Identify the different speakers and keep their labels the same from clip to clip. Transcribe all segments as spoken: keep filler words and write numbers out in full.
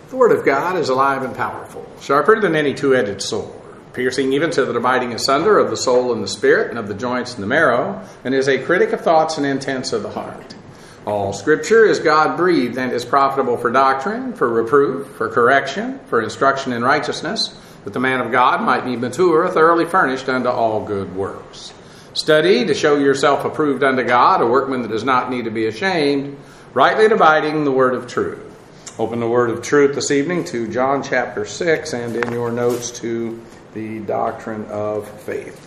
Speaker 1: The Word of God is alive and powerful, sharper than any two-edged sword, piercing even to the dividing asunder of the soul and the spirit, and of the joints and the marrow, and is a critic of thoughts and intents of the heart. All Scripture is God-breathed and is profitable for doctrine, for reproof, for correction, for instruction in righteousness, that the man of God might be mature, thoroughly furnished unto all good works. Study to show yourself approved unto God, a workman that does not need to be ashamed, rightly dividing the word of truth. Open the word of truth this evening to John chapter six, and in your notes to the doctrine of faith.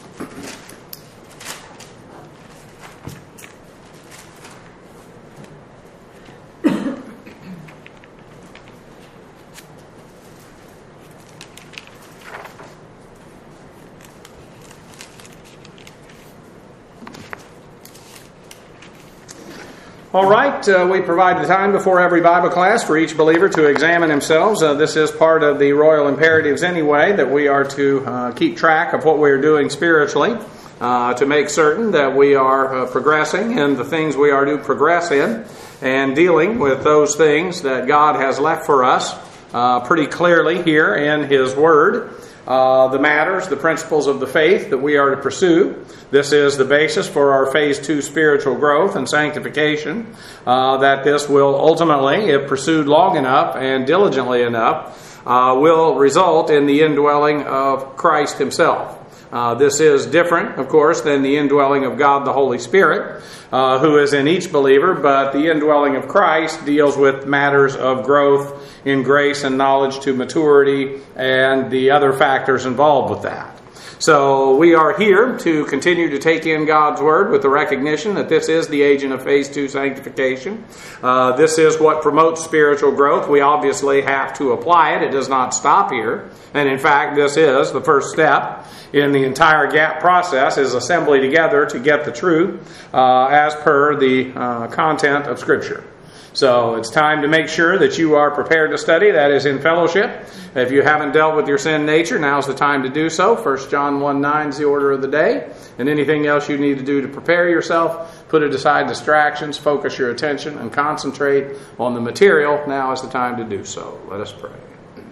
Speaker 1: All right, uh, we provide the time before every Bible class for each believer to examine themselves. Uh, this is part of the royal imperatives anyway, that we are to uh, keep track of what we are doing spiritually, uh, to make certain that we are uh, progressing in the things we are to progress in, and dealing with those things that God has left for us uh, pretty clearly here in His Word. Uh, the matters, the principles of the faith that we are to pursue. This is the basis for our phase two spiritual growth and sanctification, uh, that this will ultimately, if pursued long enough and diligently enough, uh, will result in the indwelling of Christ Himself. Uh, this is different, of course, than the indwelling of God the Holy Spirit, uh, who is in each believer, but the indwelling of Christ deals with matters of growth in grace and knowledge to maturity and the other factors involved with that. So we are here to continue to take in God's Word with the recognition that this is the agent of phase two sanctification. Uh, this is what promotes spiritual growth. We obviously have to apply it. It does not stop here. And in fact, this is the first step in the entire GAP process, is assembly together to get the truth uh, as per the uh, content of Scripture. So it's time to make sure that you are prepared to study. That is in fellowship. If you haven't dealt with your sin nature, now's the time to do so. First John one nine is the order of the day. And anything else you need to do to prepare yourself, put aside distractions, focus your attention, and concentrate on the material. Now is the time to do so. Let us pray.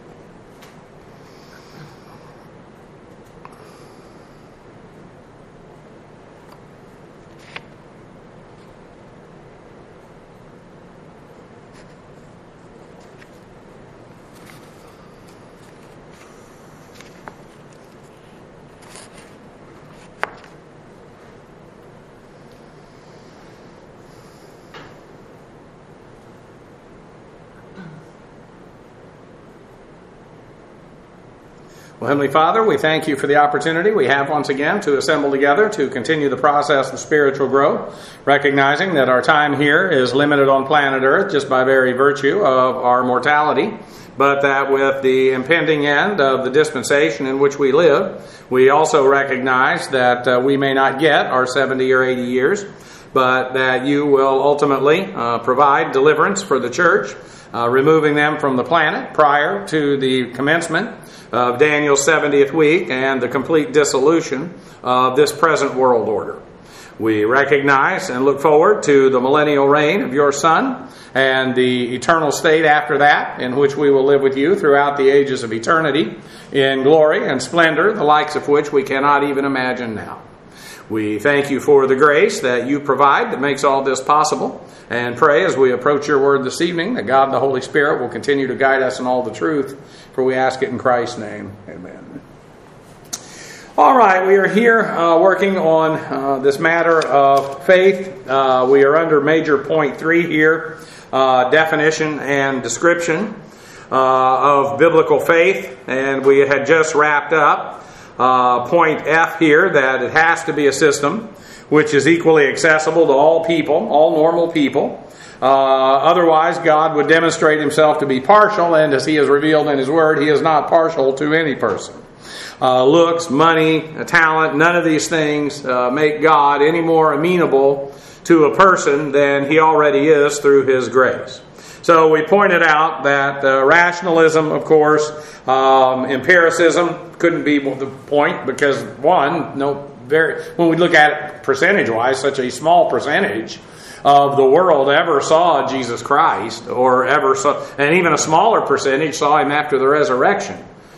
Speaker 1: Well, Heavenly Father, we thank you for the opportunity we have once again to assemble together to continue the process of spiritual growth, recognizing that our time here is limited on planet Earth just by very virtue of our mortality, but that with the impending end of the dispensation in which we live, we also recognize that uh, we may not get our seventy or eighty years, but that you will ultimately uh, provide deliverance for the church, uh, removing them from the planet prior to the commencement of Daniel's seventieth week and the complete dissolution of this present world order. We recognize and look forward to the millennial reign of your Son and the eternal state after that, in which we will live with you throughout the ages of eternity in glory and splendor, the likes of which we cannot even imagine now. We thank you for the grace that you provide that makes all this possible, and pray as we approach your word this evening that God the Holy Spirit will continue to guide us in all the truth, for we ask it in Christ's name. Amen. All right, we are here uh, working on uh, this matter of faith. Uh, we are under major point three here, uh, definition and description uh, of biblical faith, and we had just wrapped up Uh, point F here, that it has to be a system which is equally accessible to all people, all normal people. Uh, otherwise, God would demonstrate Himself to be partial, and as He has revealed in His Word, He is not partial to any person. Uh, looks, money, talent, none of these things uh, make God any more amenable to a person than He already is through His grace. So we pointed out that uh, rationalism, of course, um, empiricism couldn't be the point, because one, no, very when we look at it percentage-wise, such a small percentage of the world ever saw Jesus Christ, or ever saw, and even a smaller percentage saw him after the resurrection.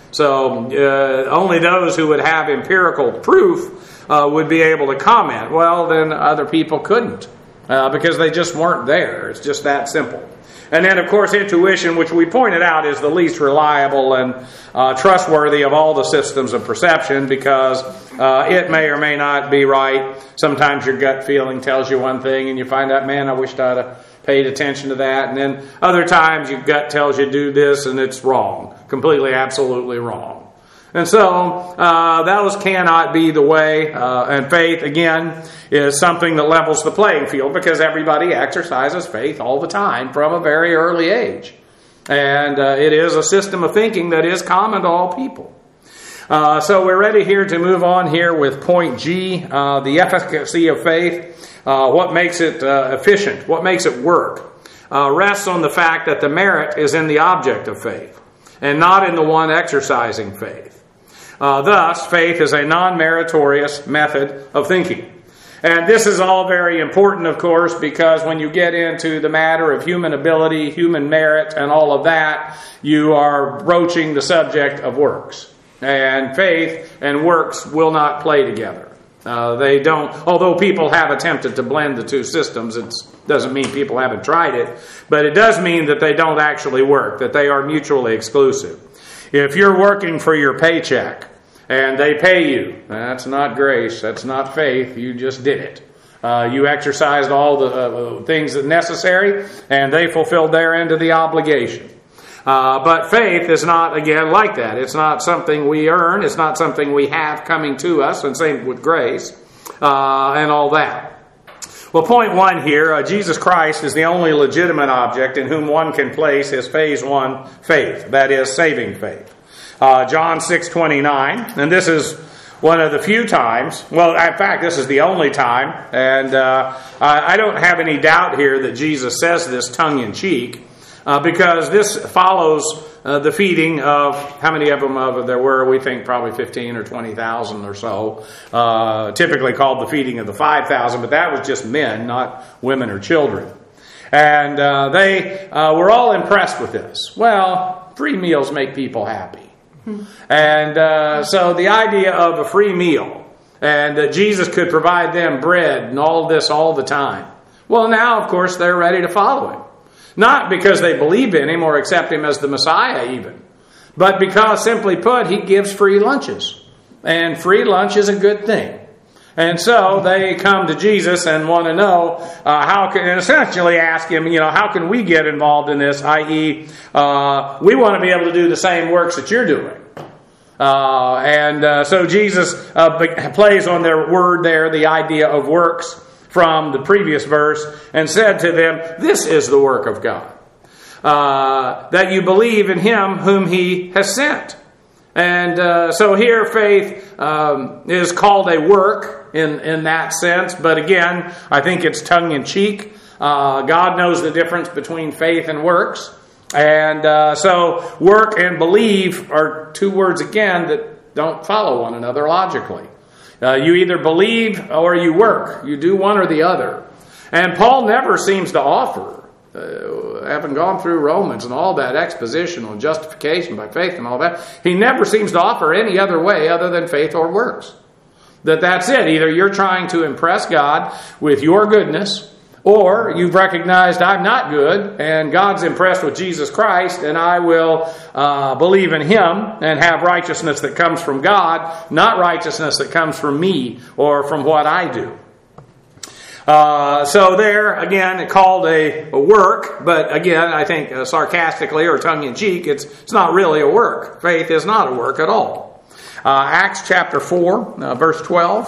Speaker 1: So uh, only those who would have empirical proof uh, would be able to comment. Well, then other people couldn't uh, because they just weren't there. It's just that simple. And then, of course, intuition, which we pointed out is the least reliable and uh, trustworthy of all the systems of perception, because uh, it may or may not be right. Sometimes your gut feeling tells you one thing and you find out, man, I wished I'd have paid attention to that. And then other times your gut tells you do this and it's wrong. Completely, absolutely wrong. And so, uh, those cannot be the way, uh, and faith, again, is something that levels the playing field, because everybody exercises faith all the time from a very early age. And uh, it is a system of thinking that is common to all people. Uh, so we're ready here to move on here with point G, uh, the efficacy of faith. Uh, what makes it uh, efficient? What makes it work? Uh, rests on the fact that the merit is in the object of faith, and not in the one exercising faith. Uh, thus, faith is a non-meritorious method of thinking. And this is all very important, of course, because when you get into the matter of human ability, human merit, and all of that, you are broaching the subject of works. And faith and works will not play together. Uh, they don't, although people have attempted to blend the two systems, it doesn't mean people haven't tried it, but it does mean that they don't actually work, that they are mutually exclusive. If you're working for your paycheck, and they pay you, that's not grace, that's not faith, you just did it. Uh, you exercised all the uh, things that necessary, and they fulfilled their end of the obligation. Uh, but faith is not, again, like that. It's not something we earn, it's not something we have coming to us, and same with grace, uh, and all that. Well, point one here, uh, Jesus Christ is the only legitimate object in whom one can place his phase one faith, that is, saving faith. Uh, John six twenty-nine, and this is one of the few times, well, in fact, this is the only time, and uh, I, I don't have any doubt here that Jesus says this tongue-in-cheek, uh, because this follows uh, the feeding of, how many of them of there were? We think probably fifteen or twenty thousand or so, uh, typically called the feeding of the five thousand, but that was just men, not women or children. And uh, they uh, were all impressed with this. Well, free meals make people happy. And uh, so the idea of a free meal, and that Jesus could provide them bread and all this all the time. Well, now, of course, they're ready to follow him. Not because they believe in him or accept him as the Messiah even, but because, simply put, he gives free lunches. And free lunch is a good thing. And so they come to Jesus and want to know uh, how can, and essentially ask him, you know, how can we get involved in this? that is, uh, we want to be able to do the same works that you're doing. Uh, and uh, so Jesus uh, plays on their word there, the idea of works from the previous verse, and said to them, "This is the work of God, uh, that you believe in him whom he has sent." And uh, so here faith um, is called a work in, in that sense. But again, I think it's tongue-in-cheek. Uh, God knows the difference between faith and works. And uh, so work and believe are two words, again, that don't follow one another logically. Uh, you either believe or you work. You do one or the other. And Paul never seems to offer, Uh, having gone through Romans and all that exposition on justification by faith and all that, he never seems to offer any other way other than faith or works. That that's it. Either you're trying to impress God with your goodness, or you've recognized I'm not good and God's impressed with Jesus Christ, and I will uh, believe in him and have righteousness that comes from God, not righteousness that comes from me or from what I do. Uh, so there, again, called a, a work, but again, I think uh, sarcastically or tongue-in-cheek, it's, it's not really a work. Faith is not a work at all. Uh, Acts chapter four, uh, verse twelve.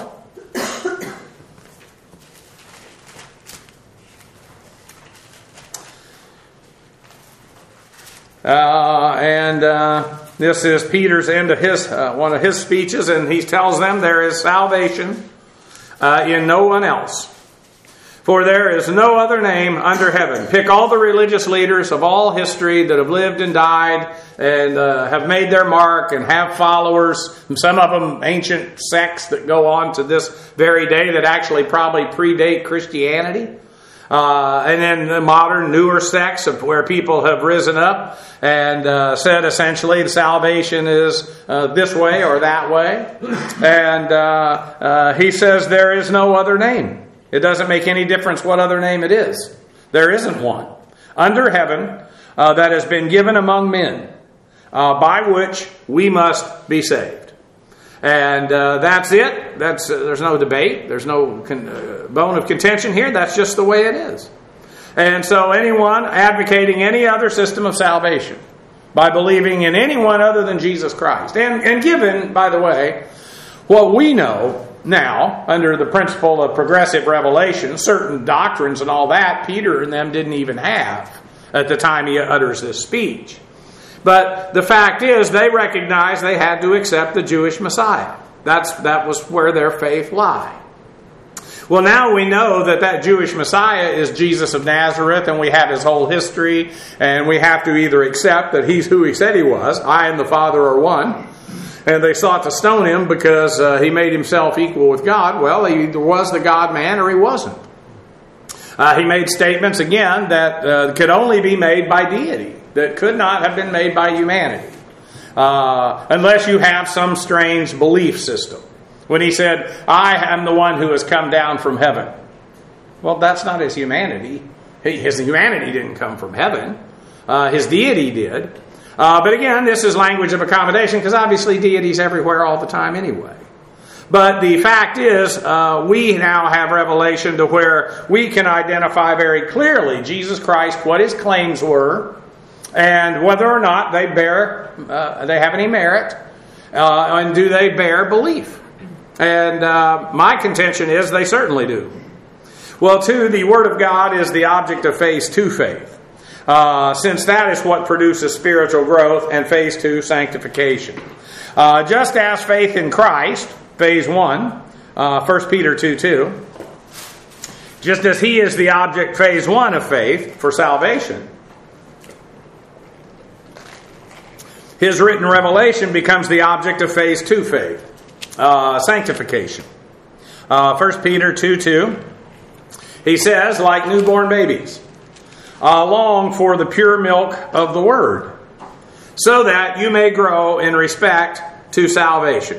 Speaker 1: Uh, and uh, this is Peter's end of his uh, one of his speeches, and he tells them there is salvation uh, in no one else. For there is no other name under heaven. Pick all the religious leaders of all history that have lived and died and uh, have made their mark and have followers. Some of them ancient sects that go on to this very day that actually probably predate Christianity. Uh, and then the modern, newer sects of where people have risen up and uh, said essentially the salvation is uh, this way or that way. And uh, uh, he says there is no other name. It doesn't make any difference what other name it is. There isn't one under heaven uh, that has been given among men uh, by which we must be saved. And uh, that's it. That's uh, there's no debate. There's no con- uh, bone of contention here. That's just the way it is. And so anyone advocating any other system of salvation by believing in anyone other than Jesus Christ, and, and given, by the way, what we know now under the principle of progressive revelation, certain doctrines and all that, Peter and them didn't even have at the time he utters this speech. But the fact is, they recognized they had to accept the Jewish Messiah. That's that was where their faith lied. Well, now we know that that Jewish Messiah is Jesus of Nazareth, and we have his whole history, and we have to either accept that he's who he said he was, I and the Father are one, and they sought to stone him because uh, he made himself equal with God. Well, he either was the God-man or he wasn't. Uh, he made statements, again, that uh, could only be made by deity, that could not have been made by humanity, uh, unless you have some strange belief system. When he said, I am the one who has come down from heaven. Well, that's not his humanity. His humanity didn't come from heaven. Uh, his deity did. Uh, but again, this is language of accommodation, because obviously deity's everywhere all the time anyway. But the fact is, uh, we now have revelation to where we can identify very clearly Jesus Christ, what his claims were, and whether or not they bear, uh, they have any merit, uh, and do they bear belief. And uh, my contention is they certainly do. Well, two, the Word of God is the object of phase two faith, uh, since that is what produces spiritual growth, and phase two, sanctification. Uh, just as faith in Christ, phase one, uh, First Peter two two, just as he is the object, phase one of faith for salvation, his written revelation becomes the object of phase two faith. Uh, sanctification. Uh, First Peter two two, he says, like newborn babies, uh, long for the pure milk of the Word, so that you may grow in respect to salvation.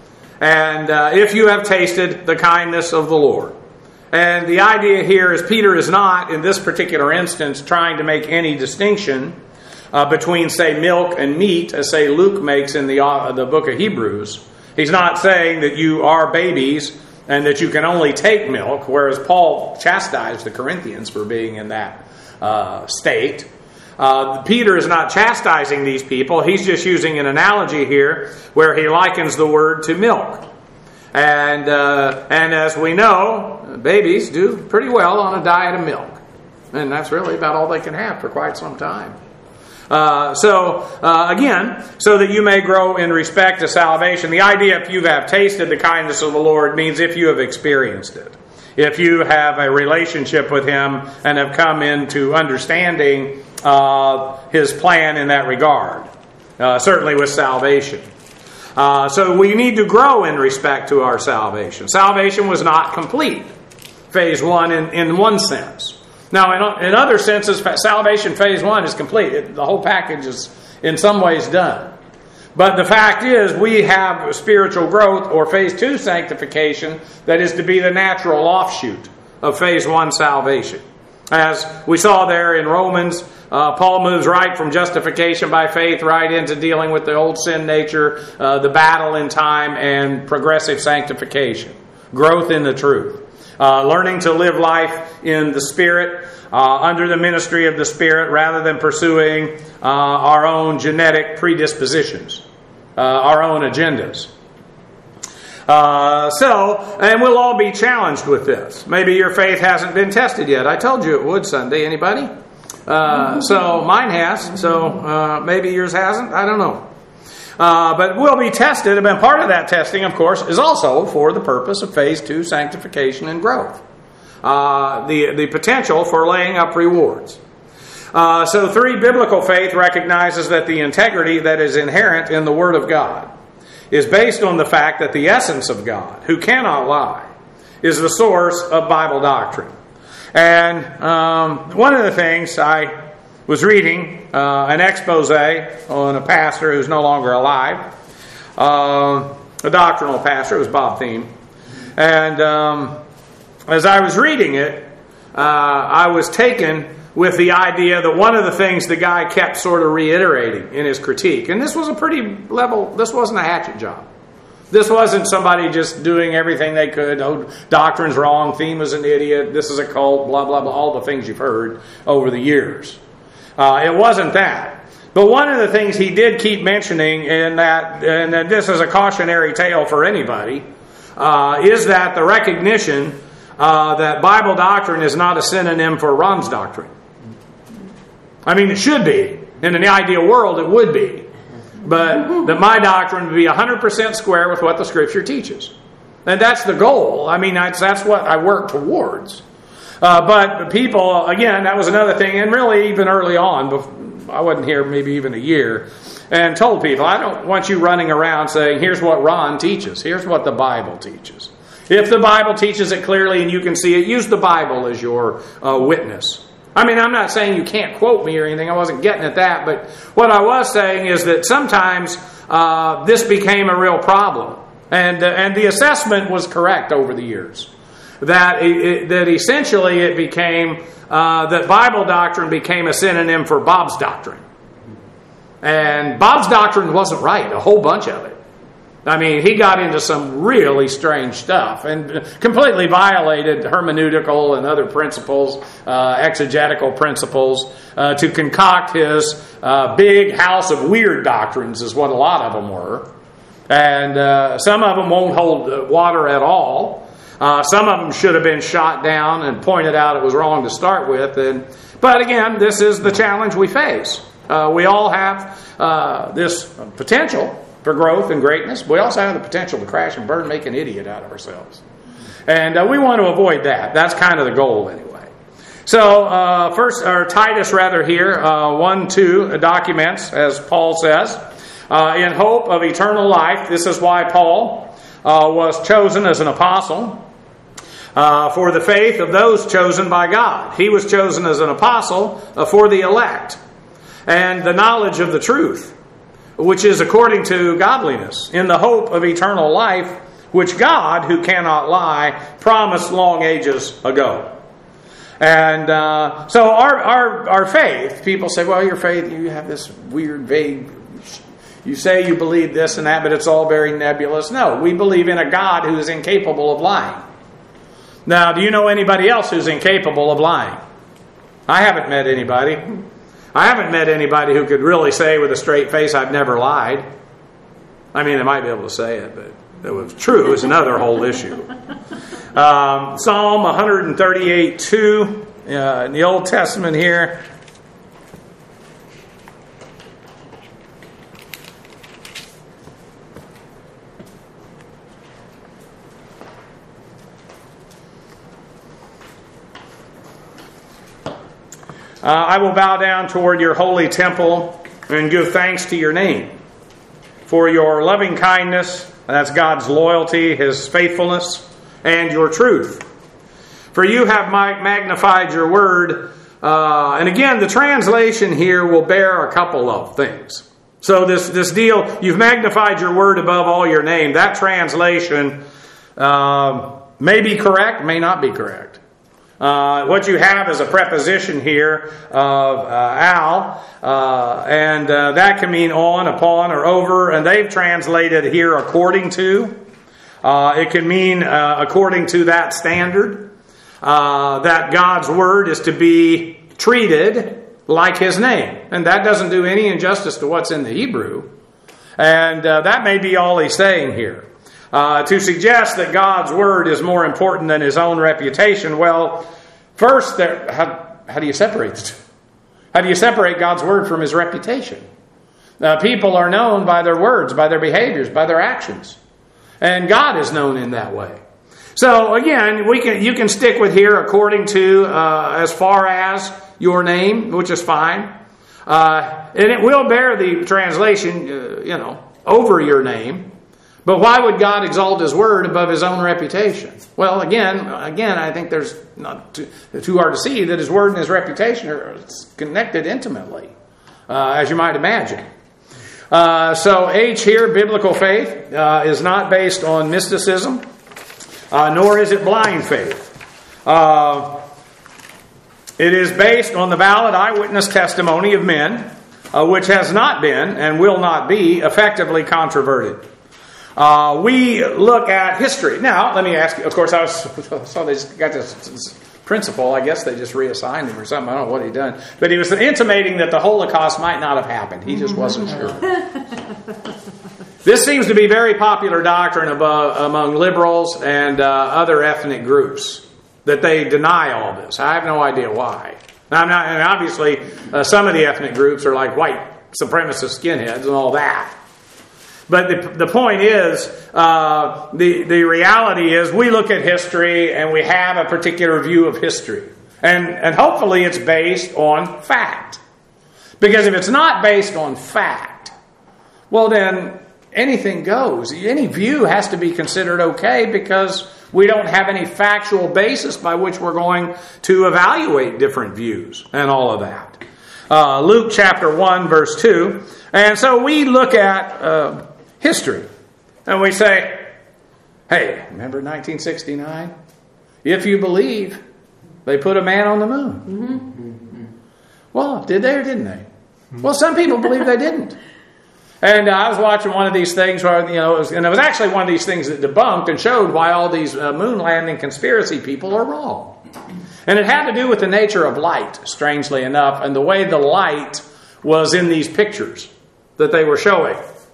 Speaker 1: And uh, if you have tasted the kindness of the Lord. And the idea here is Peter is not, in this particular instance, trying to make any distinction uh, between, say, milk and meat, as, say, Luke makes in the, uh, the book of Hebrews. He's not saying that you are babies and that you can only take milk, whereas Paul chastised the Corinthians for being in that uh, state. Uh, Peter is not chastising these people. He's just using an analogy here where he likens the word to milk. And, uh, and as we know, babies do pretty well on a diet of milk. And that's really about all they can have for quite some time. Uh, so, uh, again, so that you may grow in respect to salvation. The idea, if you have tasted the kindness of the Lord, means if you have experienced it. If you have a relationship with him and have come into understanding uh, his plan in that regard. Uh, certainly with salvation. Uh, so we need to grow in respect to our salvation. Salvation was not complete. Phase one in, in one sense. Now, in, in other senses, salvation phase one is complete. It, the whole package is in some ways done. But the fact is, we have spiritual growth, or phase two sanctification, that is to be the natural offshoot of phase one salvation. As we saw there in Romans, uh, Paul moves right from justification by faith right into dealing with the old sin nature, uh, the battle in time, and progressive sanctification. Growth in the truth. Uh, learning to live life in the Spirit, uh, under the ministry of the Spirit, rather than pursuing uh, our own genetic predispositions, uh, our own agendas. Uh, so, and we'll all be challenged with this. Maybe your faith hasn't been tested yet. I told you it would Sunday. Anybody? Uh, so mine has. So uh, maybe yours hasn't. I don't know. Uh, but we'll be tested, and part of that testing, of course, is also for the purpose of phase two sanctification and growth. Uh, the, the potential for laying up rewards. Uh, so three, biblical faith recognizes that the integrity that is inherent in the Word of God is based on the fact that the essence of God, who cannot lie, is the source of Bible doctrine. And um, one of the things I was reading, uh, an expose on a pastor who's no longer alive, uh, a doctrinal pastor. It was Bob Thiem. And um, as I was reading it, uh, I was taken with the idea that one of the things the guy kept sort of reiterating in his critique, and this was a pretty level, this wasn't a hatchet job. This wasn't somebody just doing everything they could. Oh, doctrine's wrong, Thiem was an idiot, this is a cult, blah, blah, blah, all the things you've heard over the years. Uh, it wasn't that. But one of the things he did keep mentioning, in that, and that this is a cautionary tale for anybody, uh, is that the recognition uh, that Bible doctrine is not a synonym for Ron's doctrine. I mean, it should be. In an ideal world, it would be. But that my doctrine would be one hundred percent square with what the Scripture teaches. And that's the goal. I mean, that's, that's what I work towards. Uh, but people, again, that was another thing. And really, even early on, before, I wasn't here maybe even a year, and told people, I don't want you running around saying, here's what Ron teaches. Here's what the Bible teaches. If the Bible teaches it clearly and you can see it, use the Bible as your uh, witness. I mean, I'm not saying you can't quote me or anything. I wasn't getting at that. But what I was saying is that sometimes uh, this became a real problem. And, uh, and the assessment was correct over the years. That, it, that essentially it became, uh, that Bible doctrine became a synonym for Bob's doctrine. And Bob's doctrine wasn't right, a whole bunch of it. I mean, he got into some really strange stuff and completely violated hermeneutical and other principles, uh, exegetical principles, uh, to concoct his uh, big house of weird doctrines is what a lot of them were. And uh, some of them won't hold water at all. Uh, some of them should have been shot down and pointed out it was wrong to start with. And, but again, this is the challenge we face. Uh, we all have uh, this potential for growth and greatness. We also have the potential to crash and burn, make an idiot out of ourselves. And uh, we want to avoid that. That's kind of the goal anyway. So uh, first, or Titus rather here, uh, one, two documents, as Paul says, uh, in hope of eternal life. This is why Paul uh, was chosen as an apostle. Uh, for the faith of those chosen by God. He was chosen as an apostle uh, for the elect. And the knowledge of the truth, which is according to godliness, in the hope of eternal life, which God, who cannot lie, promised long ages ago. And uh, so our, our, our faith, people say, well, your faith, you have this weird, vague, you say you believe this and that, but it's all very nebulous. No, we believe in a God who is incapable of lying. Now, do you know anybody else who's incapable of lying? I haven't met anybody. I haven't met anybody who could really say with a straight face, I've never lied. I mean, they might be able to say it, but it was true is another whole issue. Um, Psalm one thirty-eight two uh, in the Old Testament here. Uh, I will bow down toward your holy temple and give thanks to your name for your loving kindness, that's God's loyalty, His faithfulness, and your truth. For you have magnified your word. Uh, and again, the translation here will bear a couple of things. So this, this deal, you've magnified your word above all your name. That translation uh, may be correct, may not be correct. Uh, what you have is a preposition here of uh, al, uh, and uh, that can mean on, upon, or over, and they've translated here according to. Uh, it can mean uh, according to that standard, uh, that God's word is to be treated like His name. And that doesn't do any injustice to what's in the Hebrew. And uh, that may be all he's saying here. Uh, to suggest that God's word is more important than his own reputation, well, first, there, how, how do you separate the two? How do you separate God's word from his reputation? Uh, people are known by their words, by their behaviors, by their actions. And God is known in that way. So again, we can you can stick with here according to uh, as far as your name, which is fine. Uh, and it will bear the translation, uh, you know, over your name. But why would God exalt His Word above His own reputation? Well, again, again, I think there's not too, too hard to see that His Word and His reputation are connected intimately, uh, as you might imagine. Uh, so H here, biblical faith, uh, is not based on mysticism, uh, nor is it blind faith. Uh, it is based on the valid eyewitness testimony of men, uh, which has not been and will not be effectively controverted. Uh, we look at history. Now, let me ask you, of course, I was, saw they just got this, this principle. I guess they just reassigned him or something. I don't know what he done. But he was intimating that the Holocaust might not have happened. He just wasn't sure. This seems to be very popular doctrine above, among liberals and uh, other ethnic groups, that they deny all this. I have no idea why. Now, I'm not, and obviously, uh, some of the ethnic groups are like white supremacist skinheads and all that. But the, the point is, uh, the, the reality is we look at history and we have a particular view of history. And, and hopefully it's based on fact. Because if it's not based on fact, well then anything goes. Any view has to be considered okay because we don't have any factual basis by which we're going to evaluate different views and all of that. Uh, Luke chapter one verse two. And so we look at uh, history and we say, hey, remember nineteen sixty-nine? If you believe, they put a man on the moon. Mm-hmm. Well, did they or didn't they? Well, some people believe they didn't. And uh, I was watching one of these things where, you know, it was, and it was actually one of these things that debunked and showed why all these uh, moon landing conspiracy people are wrong. And it had to do with the nature of light, strangely enough, and the way the light was in these pictures that they were showing.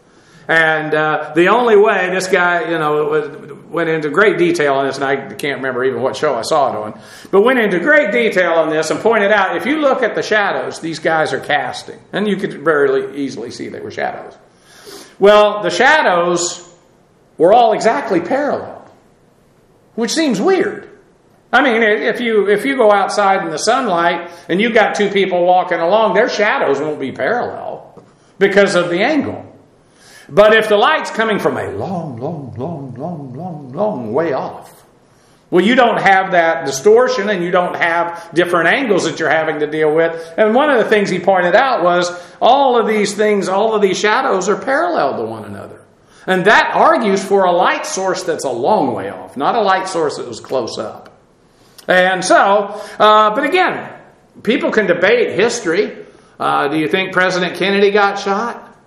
Speaker 1: And uh, the only way this guy, you know, went into great detail on this, and I can't remember even what show I saw it on, but went into great detail on this and pointed out, if you look at the shadows these guys are casting, and you could very easily see they were shadows. Well, the shadows were all exactly parallel, which seems weird. I mean, if you if you go outside in the sunlight and you've got two people walking along, their shadows won't be parallel because of the angle. But if the light's coming from a long, long, long, long, long, long way off, well, you don't have that distortion and you don't have different angles that you're having to deal with. And one of the things he pointed out was all of these things, all of these shadows are parallel to one another. And that argues for a light source that's a long way off, not a light source that was close up. And so, uh, but again, people can debate history. Uh, do you think President Kennedy got shot?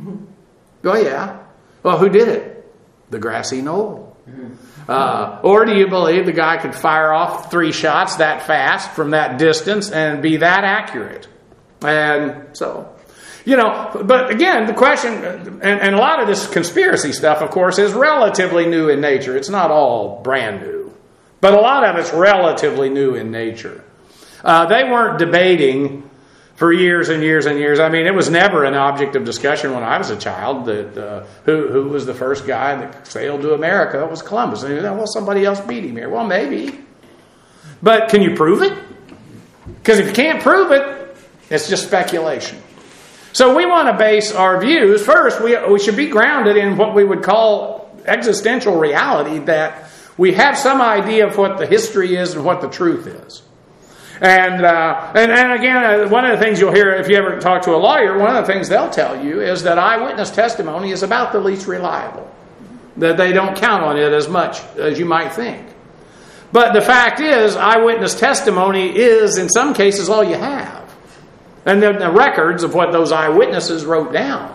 Speaker 1: Oh, yeah. Well, who did it? The grassy knoll. Uh, or do you believe the guy could fire off three shots that fast from that distance and be that accurate? And so, you know, but again, the question, and, and a lot of this conspiracy stuff, of course, is relatively new in nature. It's not all brand new. But a lot of it's relatively new in nature. Uh, they weren't debating for years and years and years. I mean, it was never an object of discussion when I was a child that uh, who who was the first guy that sailed to America. It was Columbus. And, well, somebody else beat him here. Well, maybe. But can you prove it? Because if you can't prove it, it's just speculation. So we want to base our views. First, we, we should be grounded in what we would call existential reality, that we have some idea of what the history is and what the truth is. And, uh, and and again, uh, one of the things you'll hear if you ever talk to a lawyer, one of the things they'll tell you is that eyewitness testimony is about the least reliable. That they don't count on it as much as you might think. But the fact is, eyewitness testimony is, in some cases, all you have. And then the records of what those eyewitnesses wrote down.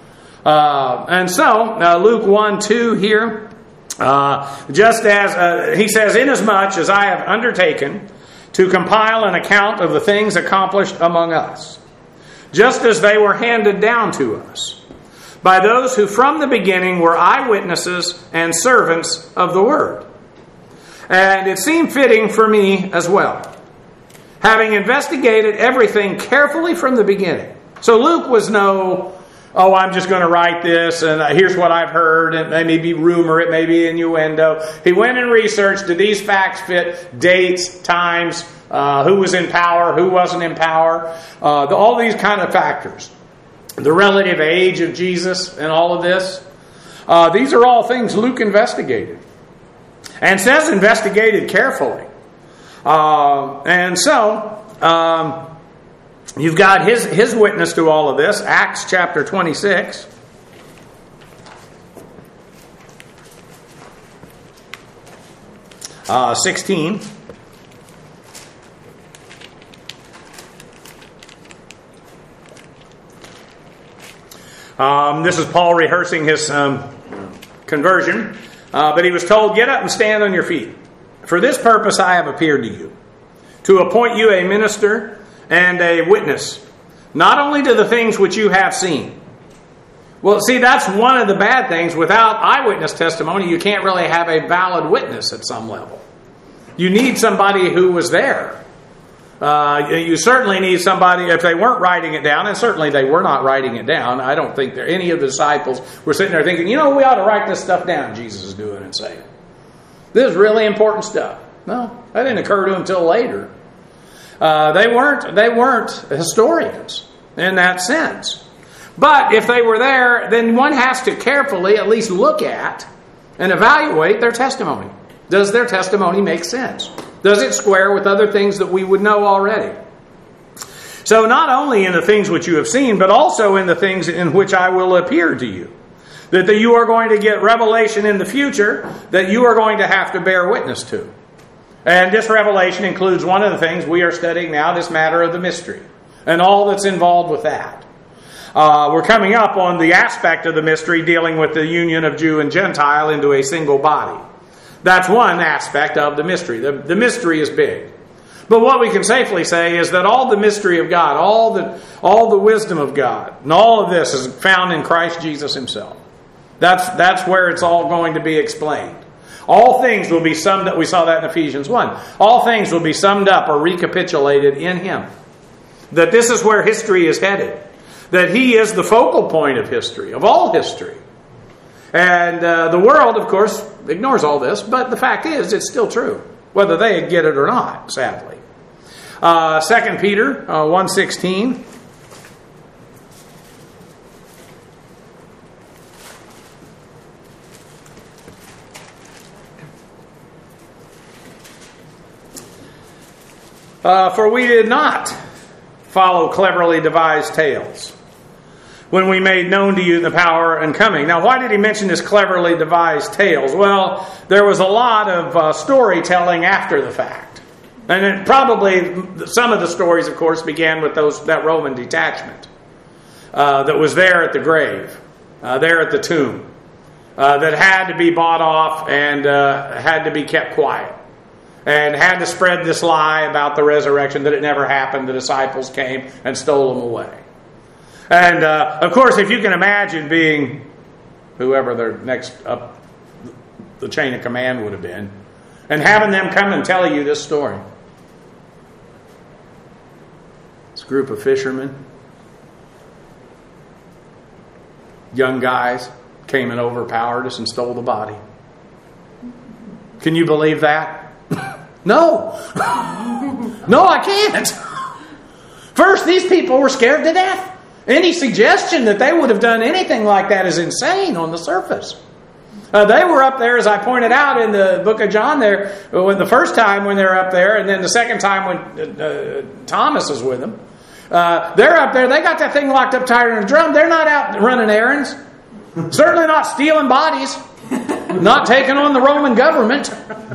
Speaker 1: Uh, and so, uh, Luke one two here, uh, just as, uh, he says, inasmuch as I have undertaken to compile an account of the things accomplished among us, just as they were handed down to us, by those who from the beginning were eyewitnesses and servants of the word. And it seemed fitting for me as well, having investigated everything carefully from the beginning. So Luke was no, oh, I'm just going to write this, and here's what I've heard. It may be rumor, it may be innuendo. He went and researched, did these facts fit dates, times, uh, who was in power, who wasn't in power, uh, all these kind of factors. The relative age of Jesus and all of this. Uh, these are all things Luke investigated. And says investigated carefully. Uh, and so, um, you've got his, his witness to all of this. Acts chapter twenty-six. Uh, sixteen. Um, this is Paul rehearsing his um, conversion. Uh, but he was told, get up and stand on your feet. For this purpose I have appeared to you, to appoint you a minister and a witness, not only to the things which you have seen. Well, see, that's one of the bad things. Without eyewitness testimony, you can't really have a valid witness at some level. You need somebody who was there. Uh, you certainly need somebody, if they weren't writing it down, and certainly they were not writing it down. I don't think there, any of the disciples were sitting there thinking, you know, we ought to write this stuff down Jesus is doing and saying. This is really important stuff. No, that didn't occur to them until later. Uh, they weren't, they weren't historians in that sense. But if they were there, then one has to carefully at least look at and evaluate their testimony. Does their testimony make sense? Does it square with other things that we would know already? So not only in the things which you have seen, but also in the things in which I will appear to you. That, that you are going to get revelation in the future that you are going to have to bear witness to. And this revelation includes one of the things we are studying now, this matter of the mystery. And all that's involved with that. Uh, we're coming up on the aspect of the mystery dealing with the union of Jew and Gentile into a single body. That's one aspect of the mystery. The, the mystery is big. But what we can safely say is that all the mystery of God, all the, all the wisdom of God, and all of this is found in Christ Jesus himself. That's, that's where it's all going to be explained. All things will be summed up. We saw that in Ephesians one. All things will be summed up or recapitulated in him. That this is where history is headed. That he is the focal point of history, of all history. And uh, the world, of course, ignores all this, but the fact is, it's still true, whether they get it or not, sadly. Uh, Second Peter uh, one sixteen. Uh, For we did not follow cleverly devised tales when we made known to you the power and coming. Now, why did he mention this cleverly devised tales? Well, there was a lot of uh, storytelling after the fact. And it probably, some of the stories, of course, began with those that Roman detachment uh, that was there at the grave, uh, there at the tomb, uh, that had to be bought off and uh, had to be kept quiet. And had to spread this lie about the resurrection, that it never happened. The disciples came and stole them away. And, uh, of course, if you can imagine being whoever their next up the chain of command would have been, and having them come and tell you this story. This group of fishermen, young guys, came and overpowered us and stole the body. Can you believe that? No. No, I can't. First, these people were scared to death. Any suggestion that they would have done anything like that is insane on the surface. Uh, they were up there, as I pointed out in the book of John there, when the first time when they're up there, and then the second time when uh, Thomas is with them. Uh, they're up there, they got that thing locked up tighter than a drum. They're not out running errands. Certainly not stealing bodies. Not taking on the Roman government.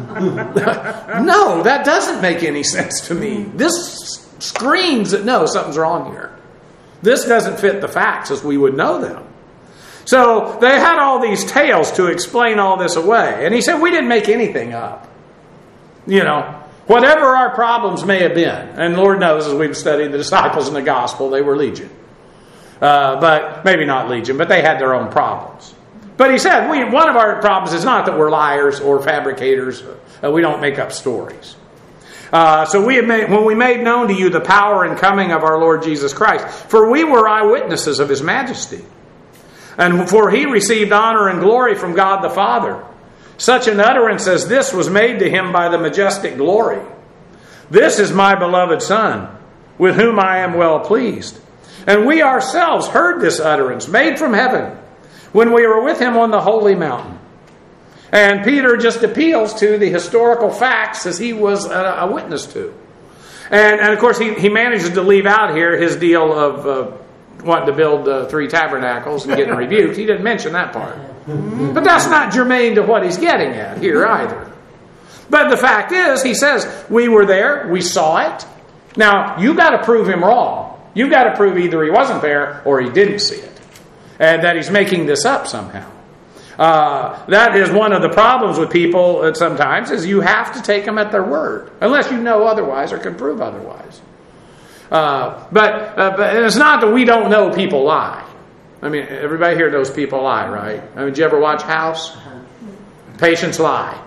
Speaker 1: No, that doesn't make any sense to me. This screams that no, something's wrong here. This doesn't fit the facts as we would know them. So they had all these tales to explain all this away. And he said, we didn't make anything up. You know, whatever our problems may have been. And Lord knows, as we've studied the disciples in the gospel, they were legion. Uh, but maybe not legion, but they had their own problems. But he said, we, one of our problems is not that we're liars or fabricators. Uh, we don't make up stories. Uh, so we have made, when we made known to you the power and coming of our Lord Jesus Christ, for we were eyewitnesses of his majesty. And for he received honor and glory from God the Father. Such an utterance as this was made to him by the majestic glory. This is my beloved Son, with whom I am well pleased. And we ourselves heard this utterance made from heaven, when we were with him on the holy mountain. And Peter just appeals to the historical facts as he was a, a witness to. And, and of course, he, he manages to leave out here his deal of uh, wanting to build uh, three tabernacles and getting rebuked. He didn't mention that part. But that's not germane to what he's getting at here either. But the fact is, he says, we were there, we saw it. Now, you got to prove him wrong. You got to prove either he wasn't there or he didn't see it. And that he's making this up somehow. Uh, that is one of the problems with people sometimes, is you have to take them at their word. Unless you know otherwise or can prove otherwise. Uh, but, uh, but it's not that we don't know people lie. I mean, everybody here knows people lie, right? I mean, did you ever watch House? Patients lie.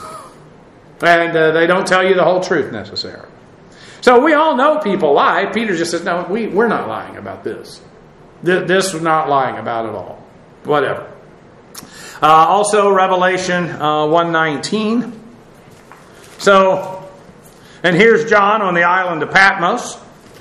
Speaker 1: And uh, they don't tell you the whole truth necessarily. So we all know people lie. Peter just says, no, we, we're not lying about this. This, this we're not lying about at all. Whatever. Uh, also, Revelation uh, one nineteen. So, and here's John on the island of Patmos.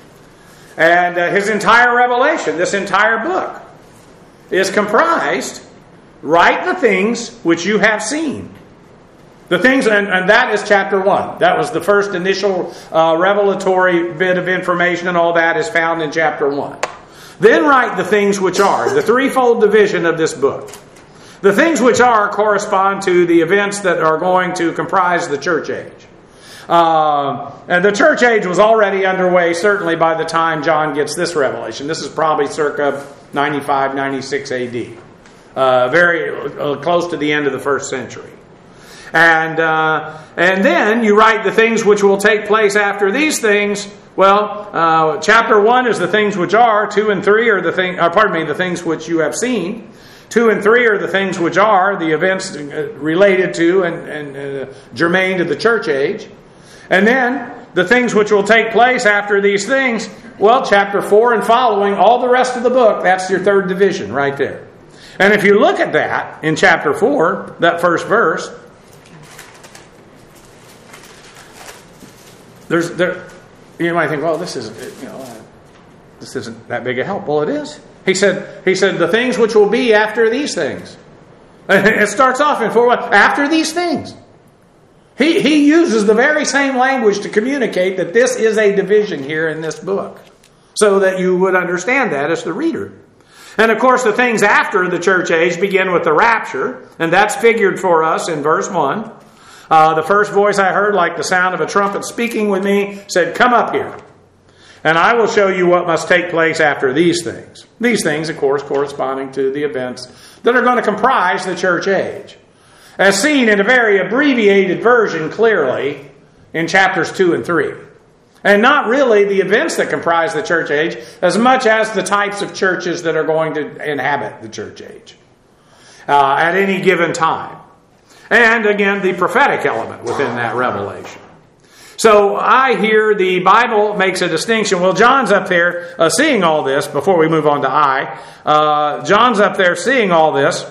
Speaker 1: And uh, his entire revelation, this entire book, is comprised, write the things which you have seen. The things, and, and that is chapter one. That was the first initial uh, revelatory bit of information, and all that is found in chapter one. Then write the things which are, the threefold division of this book. The things which are correspond to the events that are going to comprise the church age. Uh, and the church age was already underway, certainly by the time John gets this revelation. This is probably circa ninety-five, ninety-six A D. Uh, very uh, close to the end of the first century. And uh, and then you write the things which will take place after these things. Well, uh, chapter one is the things which are. Two and three are the thing. Or pardon me, the things which you have seen. Two and three are the things which are, the events related to and, and uh, germane to the church age. And then the things which will take place after these things. Well, chapter four and following, all the rest of the book. That's your third division right there. And if you look at that in chapter four, that first verse. There's there, you might think, well, this is you know, uh, this isn't that big a help. Well, it is. He said, he said, the things which will be after these things. It starts off in four after these things. He he uses the very same language to communicate that this is a division here in this book, so that you would understand that as the reader. And of course, the things after the church age begin with the rapture, and that's figured for us in verse one. Uh, the first voice I heard, like the sound of a trumpet speaking with me, said, "Come up here, and I will show you what must take place after these things." These things, of course, corresponding to the events that are going to comprise the church age. As seen in a very abbreviated version, clearly, in chapters two and three. And not really the events that comprise the church age, as much as the types of churches that are going to inhabit the church age uh, at any given time. And again, the prophetic element within that revelation. So I hear the Bible makes a distinction. Well, John's up there uh, seeing all this, before we move on to I. Uh, John's up there seeing all this.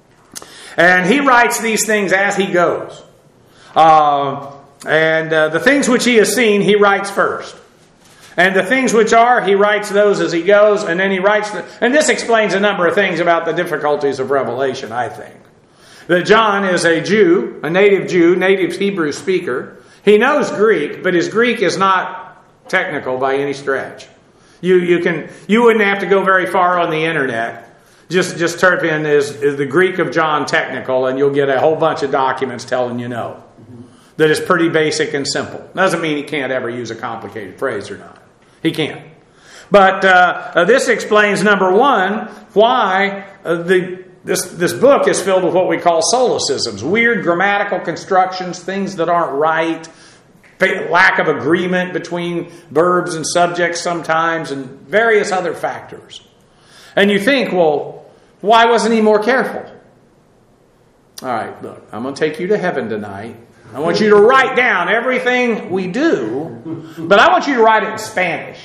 Speaker 1: And he writes these things as he goes. Uh, and uh, the things which he has seen, he writes first. And the things which are, he writes those as he goes. And then he writes... The, and this explains a number of things about the difficulties of Revelation, I think. That John is a Jew, a native Jew, native Hebrew speaker. He knows Greek, but his Greek is not technical by any stretch. You you can you wouldn't have to go very far on the internet. Just just type in is, is the Greek of John technical, and you'll get a whole bunch of documents telling you no. That is pretty basic and simple. Doesn't mean he can't ever use a complicated phrase or not. He can. But uh, uh, this explains, number one, why uh, the This this book is filled with what we call solecisms, weird grammatical constructions, things that aren't right, lack of agreement between verbs and subjects sometimes, and various other factors. And you think, well, why wasn't he more careful? All right, look, I'm going to take you to heaven tonight. I want you to write down everything we do, but I want you to write it in Spanish.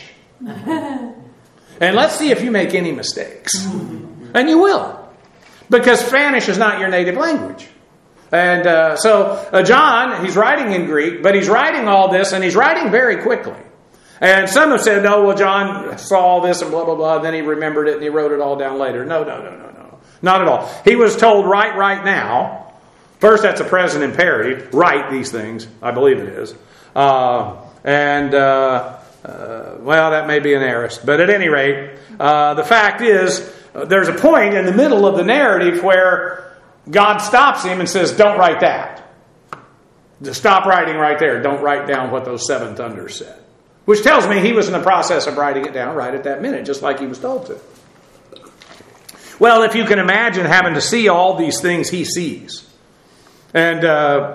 Speaker 1: And let's see if you make any mistakes. And you will. Because Spanish is not your native language. And uh, so uh, John, he's writing in Greek, but he's writing all this, and he's writing very quickly. And some have said, no, well, John saw all this and blah, blah, blah, and then he remembered it and he wrote it all down later. No, no, no, no, no. Not at all. He was told, write right now. First, that's a present imperative. Write these things. I believe it is. Uh, and, uh, uh, well, that may be an aorist. But at any rate, uh, the fact is, uh, there's a point in the middle of the narrative where God stops him and says, don't write that. Just stop writing right there. Don't write down what those seven thunders said. Which tells me he was in the process of writing it down right at that minute, just like he was told to. Well, if you can imagine having to see all these things he sees. And uh,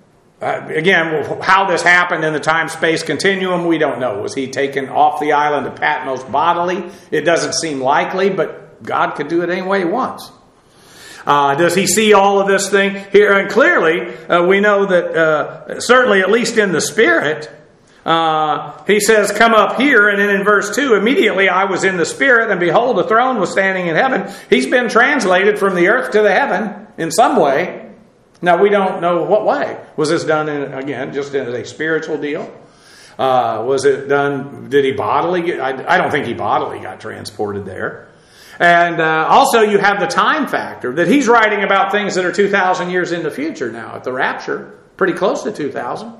Speaker 1: again, how this happened in the time-space continuum, we don't know. Was he taken off the island of Patmos bodily? It doesn't seem likely, but God could do it any way he wants. Uh, does he see all of this thing here? And clearly, uh, we know that uh, certainly, at least in the Spirit, uh, he says, come up here. And then in verse two, immediately I was in the Spirit, and behold, the throne was standing in heaven. He's been translated from the earth to the heaven in some way. Now, we don't know what way. Was this done, in, again, just as a spiritual deal? Uh, was it done, did he bodily get, I, I don't think he bodily got transported there. And uh, also you have the time factor, that he's writing about things that are two thousand years in the future now at the rapture, pretty close to two thousand.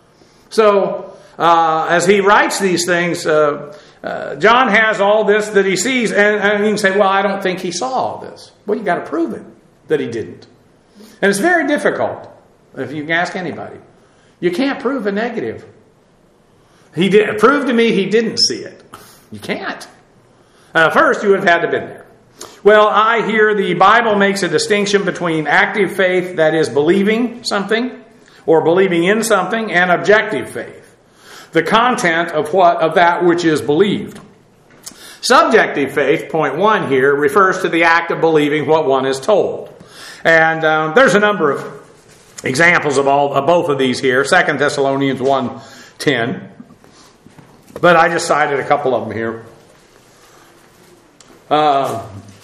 Speaker 1: So uh, as he writes these things, uh, uh, John has all this that he sees, and, and you can say, well, I don't think he saw all this. Well, you got to prove it that he didn't. And it's very difficult, if you can ask anybody. You can't prove a negative. He did prove to me he didn't see it. You can't. Uh, first, you would have had to have been there. Well, I hear the Bible makes a distinction between active faith, that is believing something, or believing in something, and objective faith, the content of what of that which is believed. Subjective faith, point one here, refers to the act of believing what one is told. And um, there's a number of examples of all of both of these here. Second Thessalonians one ten. But I just cited a couple of them here. Uh,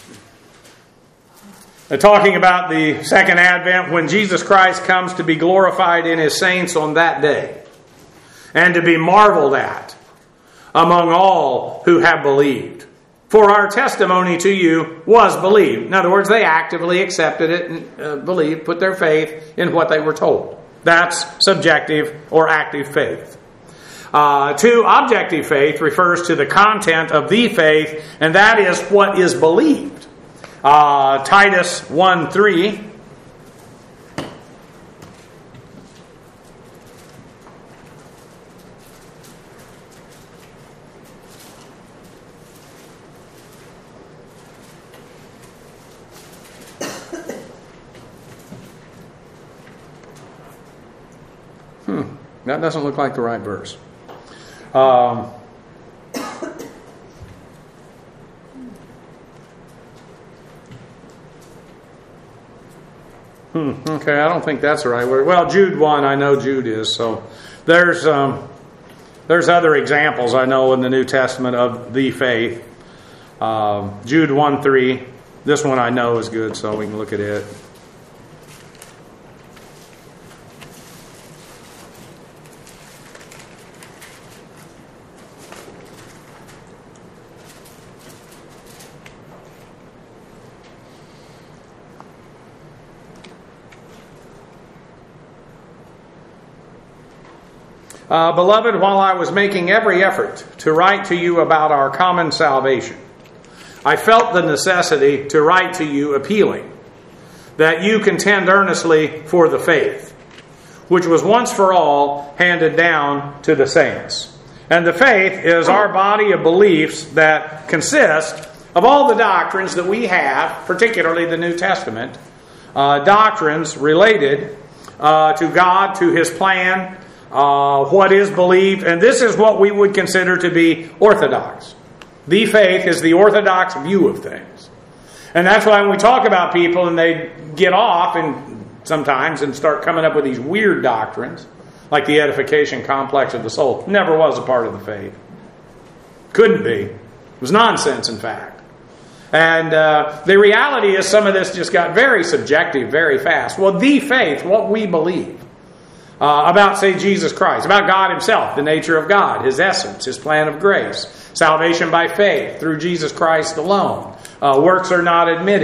Speaker 1: talking about the second advent, when Jesus Christ comes to be glorified in his saints on that day, and to be marveled at among all who have believed. For our testimony to you was believed. In other words, they actively accepted it and uh, believed, put their faith in what they were told. That's subjective or active faith. Uh, two, objective faith refers to the content of the faith, and that is what is believed. Uh, Titus one three. Hmm, that doesn't look like the right verse. Um, hmm, okay, I don't think that's the right word. Well, Jude one, I know Jude is. So there's um, there's other examples I know in the New Testament of the faith. Um, Jude one three. This one I know is good, so we can look at it. Uh, Beloved, while I was making every effort to write to you about our common salvation, I felt the necessity to write to you appealing that you contend earnestly for the faith, which was once for all handed down to the saints. And the faith is our body of beliefs that consist of all the doctrines that we have, particularly the New Testament, uh, doctrines related uh, to God, to His plan, Uh, what is believed, and this is what we would consider to be orthodox. The faith is the orthodox view of things. And that's why when we talk about people and they get off and sometimes and start coming up with these weird doctrines, like the edification complex of the soul, never was a part of the faith. Couldn't be. It was nonsense, in fact. And uh, the reality is some of this just got very subjective very fast. Well, the faith, what we believe, Uh, about, say, Jesus Christ, about God Himself, the nature of God, His essence, His plan of grace, salvation by faith through Jesus Christ alone. Uh, works are not admitted.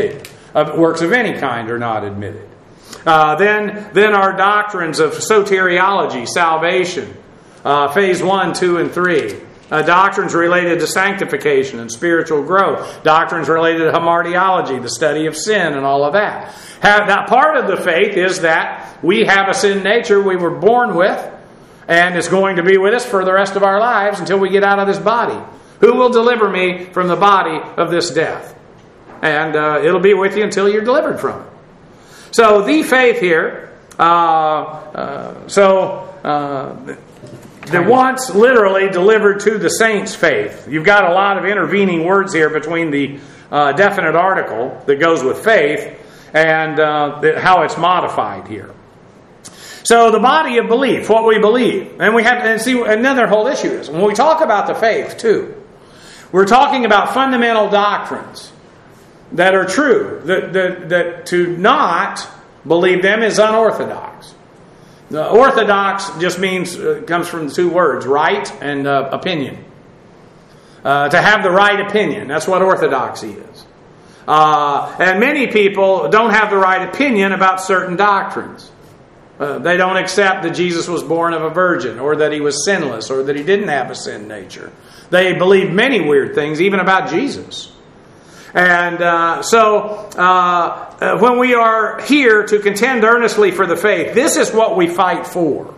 Speaker 1: of works of any kind are not admitted. Uh, then, then our doctrines of soteriology, salvation, uh, phase one, two, and three. Uh, doctrines related to sanctification and spiritual growth. Doctrines related to hamartiology, the study of sin and all of that. Have, now, part of the faith is that we have a sin nature we were born with, and it's going to be with us for the rest of our lives until we get out of this body. Who will deliver me from the body of this death? And uh, it'll be with you until you're delivered from it. So the faith here, uh, uh, so uh, the once literally delivered to the saints' faith. You've got a lot of intervening words here between the uh, definite article that goes with faith and uh, the, how it's modified here. So the body of belief, what we believe, and we have and see another whole issue is when we talk about the faith too, we're talking about fundamental doctrines that are true. That, that, that to not believe them is unorthodox. The orthodox just means, uh, comes from the two words, right and uh, opinion. Uh, to have the right opinion, that's what orthodoxy is. Uh, and many people don't have the right opinion about certain doctrines. Uh, they don't accept that Jesus was born of a virgin, or that he was sinless, or that he didn't have a sin nature. They believe many weird things, even about Jesus. And uh, so, uh, when we are here to contend earnestly for the faith, this is what we fight for.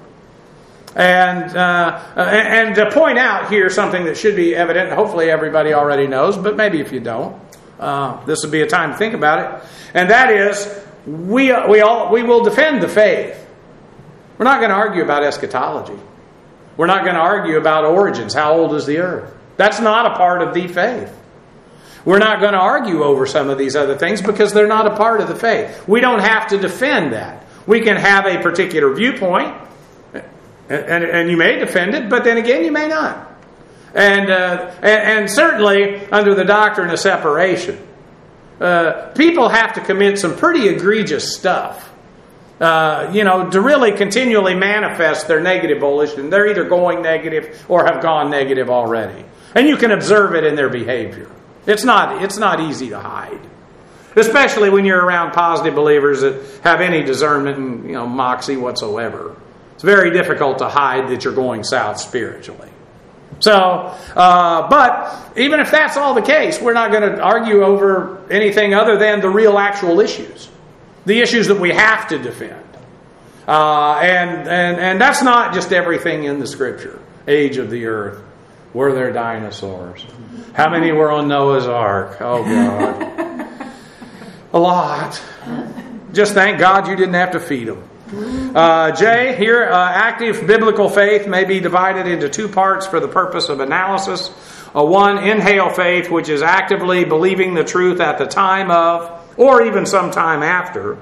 Speaker 1: And uh, and to point out here something that should be evident, hopefully everybody already knows, but maybe if you don't, uh, this would be a time to think about it. And that is, we we all we will defend the faith. We're not going to argue about eschatology. We're not going to argue about origins. How old is the earth? That's not a part of the faith. We're not going to argue over some of these other things because they're not a part of the faith. We don't have to defend that. We can have a particular viewpoint, and, and, and you may defend it, but then again, you may not. And, uh, and, and certainly, under the doctrine of separation, uh, people have to commit some pretty egregious stuff. Uh, you know, to really continually manifest their negative volition. They're either going negative or have gone negative already. And you can observe it in their behavior. It's not, it's not easy to hide. Especially when you're around positive believers that have any discernment and, you know, moxie whatsoever. It's very difficult to hide that you're going south spiritually. So, uh, but even if that's all the case, we're not going to argue over anything other than the real actual issues. The issues that we have to defend. Uh, and, and, and that's not just everything in the Scripture. Age of the earth. Were there dinosaurs? How many were on Noah's Ark? Oh, God. A lot. Just thank God you didn't have to feed them. Uh, J, here, uh, active biblical faith may be divided into two parts for the purpose of analysis. Uh, one, inhale faith, which is actively believing the truth at the time of, or even sometime after.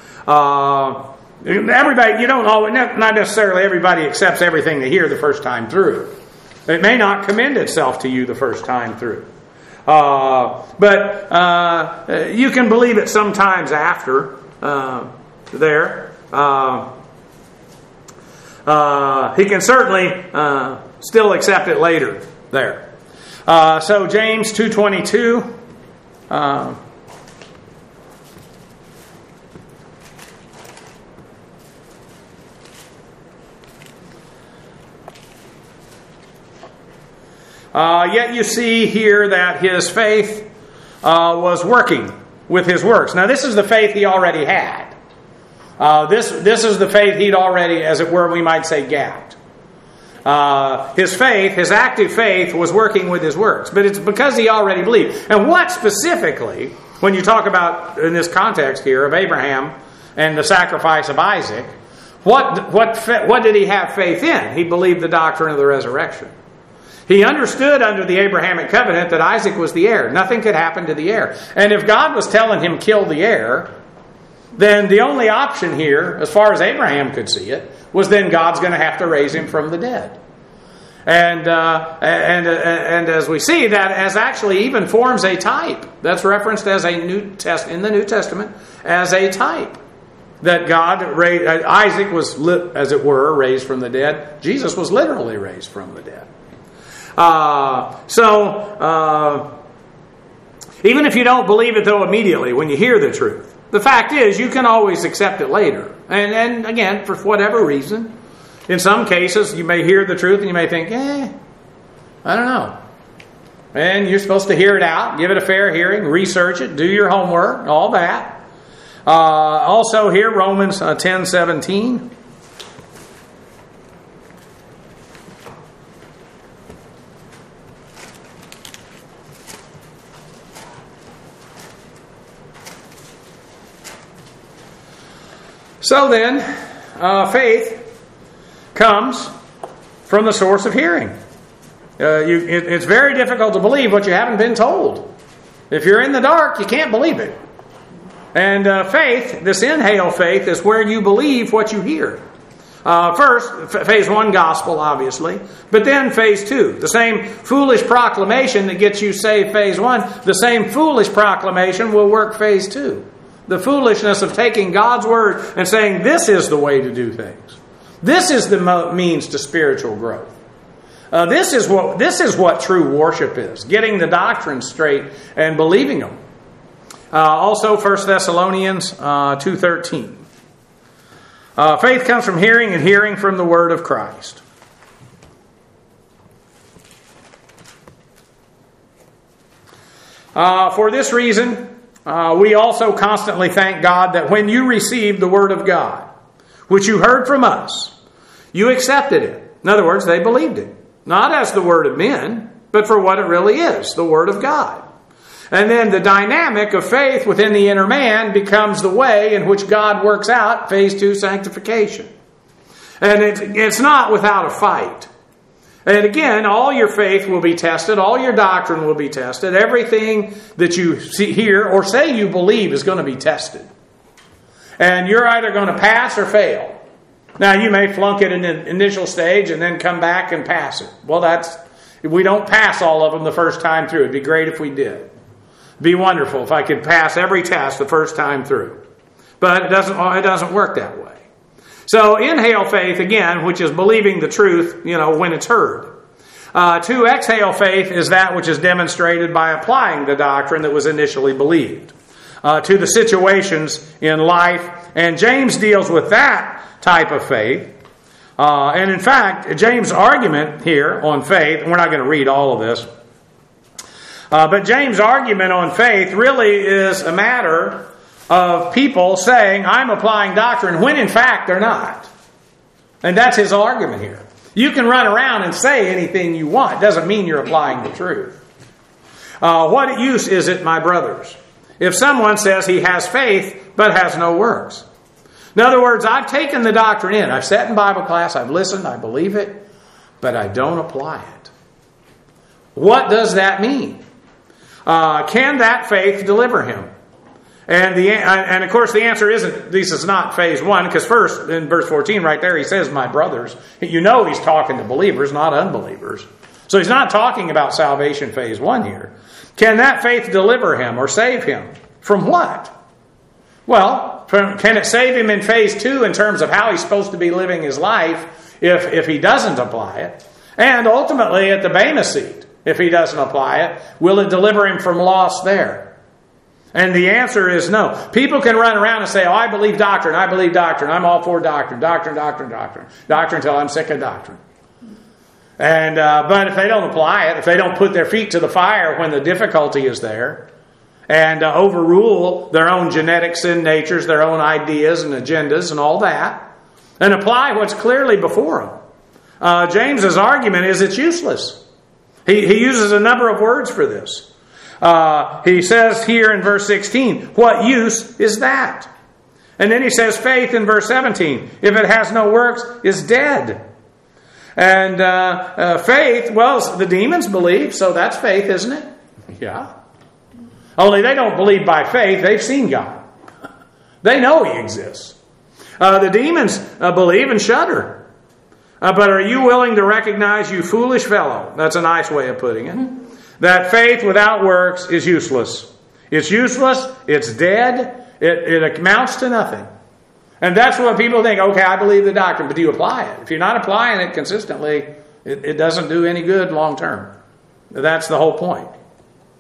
Speaker 1: Uh, everybody, you don't always, not necessarily everybody accepts everything they hear the first time through. It may not commend itself to you the first time through. Uh, but uh, you can believe it sometimes after uh, there. Uh, uh, he can certainly uh, still accept it later there. Uh, so James two twenty-two. Uh, Uh, yet you see here that his faith uh, was working with his works. Now this is the faith he already had. Uh, this, this is the faith he'd already, as it were, we might say, gapped. Uh, his faith, his active faith, was working with his works. But it's because he already believed. And what specifically, when you talk about, in this context here, of Abraham and the sacrifice of Isaac, what, what, what did he have faith in? He believed the doctrine of the resurrection. He understood under the Abrahamic covenant that Isaac was the heir. Nothing could happen to the heir. And if God was telling him kill the heir, then the only option here, as far as Abraham could see it, was then God's going to have to raise him from the dead. And uh, and uh, and as we see, that as actually even forms a type. That's referenced as a New Test in the New Testament as a type. That God raised, Isaac was, as it were, raised from the dead. Jesus was literally raised from the dead. Uh, so, uh, Even if you don't believe it, though, immediately when you hear the truth. The fact is, you can always accept it later. And, and again, for whatever reason, in some cases, you may hear the truth and you may think, eh, I don't know. And you're supposed to hear it out, give it a fair hearing, research it, do your homework, all that. Uh, also here, Romans uh, ten seventeen. So then, uh, faith comes from the source of hearing. Uh, you, it, it's very difficult to believe what you haven't been told. If you're in the dark, you can't believe it. And uh, faith, this inhale faith, is where you believe what you hear. Uh, first, phase one, gospel, obviously. But then phase two, the same foolish proclamation that gets you saved phase one, the same foolish proclamation will work phase two. The foolishness of taking God's word and saying this is the way to do things. This is the mo- means to spiritual growth. Uh, this is what this is what true worship is. Getting the doctrine straight and believing them. Uh, also, First Thessalonians uh, two thirteen. Uh, faith comes from hearing, and hearing from the word of Christ. Uh, for this reason, uh, we also constantly thank God that when you received the word of God, which you heard from us, you accepted it. In other words, they believed it. Not as the word of men, but for what it really is, the word of God. And then the dynamic of faith within the inner man becomes the way in which God works out phase two sanctification. And it's, it's not without a fight. And again, all your faith will be tested. All your doctrine will be tested. Everything that you see, hear or say you believe is going to be tested. And you're either going to pass or fail. Now, you may flunk it in the initial stage and then come back and pass it. Well, that's we don't pass all of them the first time through. It'd be great if we did. It'd be wonderful if I could pass every test the first time through. But it doesn't, it doesn't work that way. So, inhale faith, again, which is believing the truth, you know, when it's heard. Uh, two, exhale faith is that which is demonstrated by applying the doctrine that was initially believed uh, to the situations in life. And James deals with that type of faith. Uh, and in fact, James' argument here on faith, and we're not going to read all of this, uh, but James' argument on faith really is a matter of people saying, I'm applying doctrine, when in fact they're not. And that's his argument here. You can run around and say anything you want. Doesn't mean you're applying the truth. Uh, what use is it, my brothers, if someone says he has faith but has no works? In other words, I've taken the doctrine in. I've sat in Bible class. I've listened. I believe it. But I don't apply it. What does that mean? Uh, can that faith deliver him? And the and of course the answer isn't, this is not phase one, because first in verse fourteen right there he says, my brothers. You know he's talking to believers, not unbelievers. So he's not talking about salvation phase one here. Can that faith deliver him or save him? From what? Well, can it save him in phase two in terms of how he's supposed to be living his life if, if he doesn't apply it? And ultimately at the Bema seat, if he doesn't apply it, will it deliver him from loss there? And the answer is no. People can run around and say, oh, I believe doctrine, I believe doctrine, I'm all for doctrine, doctrine, doctrine, doctrine, doctrine until I'm sick of doctrine. And uh, but if they don't apply it, if they don't put their feet to the fire when the difficulty is there, and uh, overrule their own genetic sin natures, their own ideas and agendas and all that, and apply what's clearly before them. Uh, James's argument is it's useless. He, he uses a number of words for this. Uh, he says here in verse sixteen, what use is that? And then he says faith in verse seventeen, if it has no works, is dead. And uh, uh, faith, well, the demons believe, so that's faith, isn't it? Yeah. Only they don't believe by faith. They've seen God. They know He exists. Uh, the demons uh, believe and shudder. Uh, but are you willing to recognize, you foolish fellow, that's a nice way of putting it, that faith without works is useless. It's useless. It's dead. It, it amounts to nothing. And that's what people think. Okay, I believe the doctrine, but do you apply it? If you're not applying it consistently, it, it doesn't do any good long term. That's the whole point.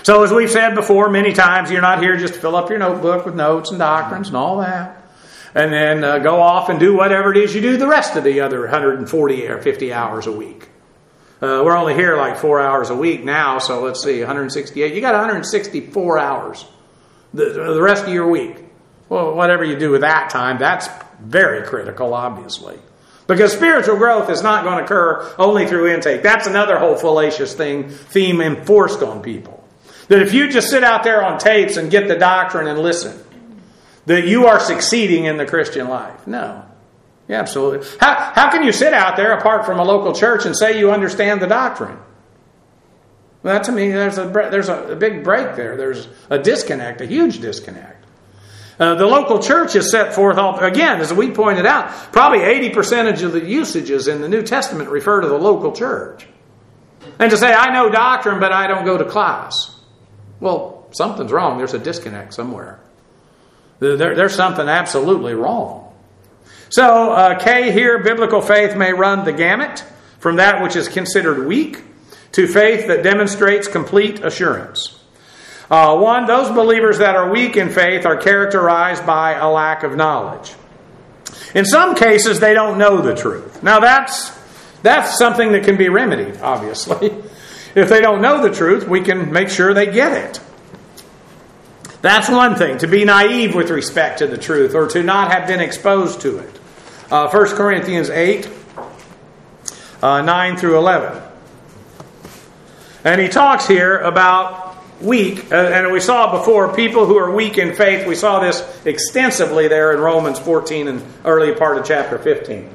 Speaker 1: So as we've said before many times, you're not here just to fill up your notebook with notes and doctrines and all that, and then uh, go off and do whatever it is you do the rest of the other one hundred forty or fifty hours a week. Uh, we're only here like four hours a week now, so let's see, one hundred sixty-eight. You got one hundred sixty-four hours the, the rest of your week. Well, whatever you do with that time, that's very critical, obviously. Because spiritual growth is not going to occur only through intake. That's another whole fallacious thing, theme enforced on people. That if you just sit out there on tapes and get the doctrine and listen, that you are succeeding in the Christian life. No. Yeah, absolutely. How, how can you sit out there apart from a local church and say you understand the doctrine? Well, that to me, there's a, there's a big break there. There's a disconnect, a huge disconnect. Uh, the local church is set forth, all, again, as we pointed out, probably eighty percent of the usages in the New Testament refer to the local church. And to say, I know doctrine, but I don't go to class. Well, something's wrong. There's a disconnect somewhere. There, there's something absolutely wrong. So, uh, K here, biblical faith may run the gamut from that which is considered weak to faith that demonstrates complete assurance. Uh, one, those believers that are weak in faith are characterized by a lack of knowledge. In some cases, they don't know the truth. Now, that's that's something that can be remedied, obviously. If they don't know the truth, we can make sure they get it. That's one thing, to be naive with respect to the truth or to not have been exposed to it. Uh, First Corinthians eight, uh, nine through eleven. And he talks here about weak, uh, and we saw before, people who are weak in faith. We saw this extensively there in Romans fourteen and early part of chapter fifteen.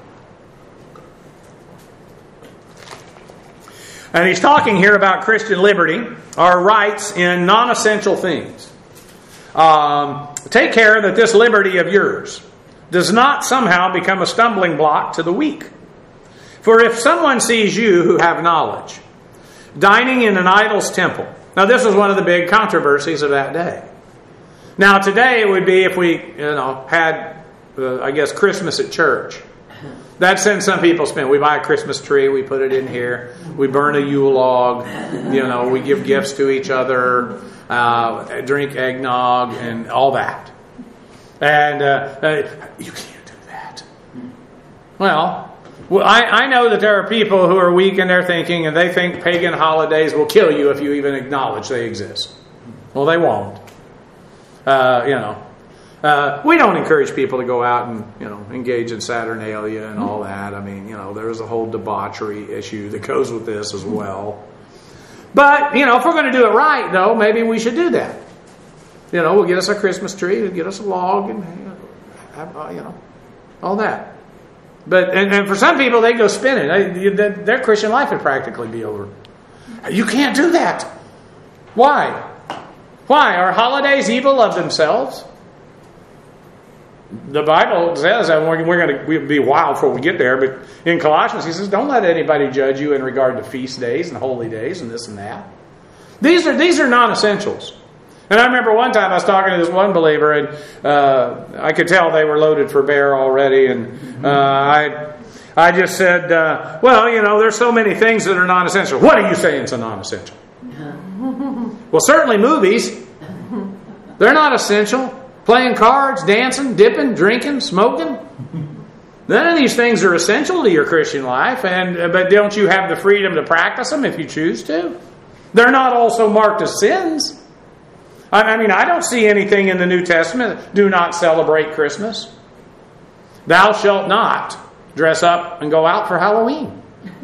Speaker 1: And he's talking here about Christian liberty, our rights in non-essential things. Um, take care that this liberty of yours does not somehow become a stumbling block to the weak. For if someone sees you who have knowledge, dining in an idol's temple. Now this was one of the big controversies of that day. Now today it would be if we, you know, had, uh, I guess, Christmas at church. That's when some people spend. We buy a Christmas tree, we put it in here, we burn a Yule log, you know, we give gifts to each other, uh, drink eggnog, and all that. And uh, uh, you can't do that. Well, well I, I know that there are people who are weak in their thinking, and they think pagan holidays will kill you if you even acknowledge they exist. Well, they won't. Uh, you know. Uh, we don't encourage people to go out and, you know, engage in Saturnalia and all that. I mean, you know, there's a whole debauchery issue that goes with this as well. But, you know, if we're going to do it right, though, maybe we should do that. You know, we'll get us a Christmas tree, we'll get us a log, and, you know, have, uh, you know all that. But, and, and for some people, they go spinning. They, they, their Christian life would practically be over. You can't do that. Why? Why? Are holidays evil of themselves? The Bible says that we're, we're going to we'll be wild before we get there, but in Colossians he says, don't let anybody judge you in regard to feast days and holy days and this and that. These are these are non-essentials. And I remember one time I was talking to this one believer, and uh, I could tell they were loaded for bear already, and uh, I I just said, uh, well, you know, there's so many things that are non-essential. What are you saying is a non-essential? Well, certainly movies. They're not essential. Playing cards, dancing, dipping, drinking, smoking. None of these things are essential to your Christian life, and but don't you have the freedom to practice them if you choose to? They're not also marked as sins. I mean, I don't see anything in the New Testament, do not celebrate Christmas. Thou shalt not dress up and go out for Halloween.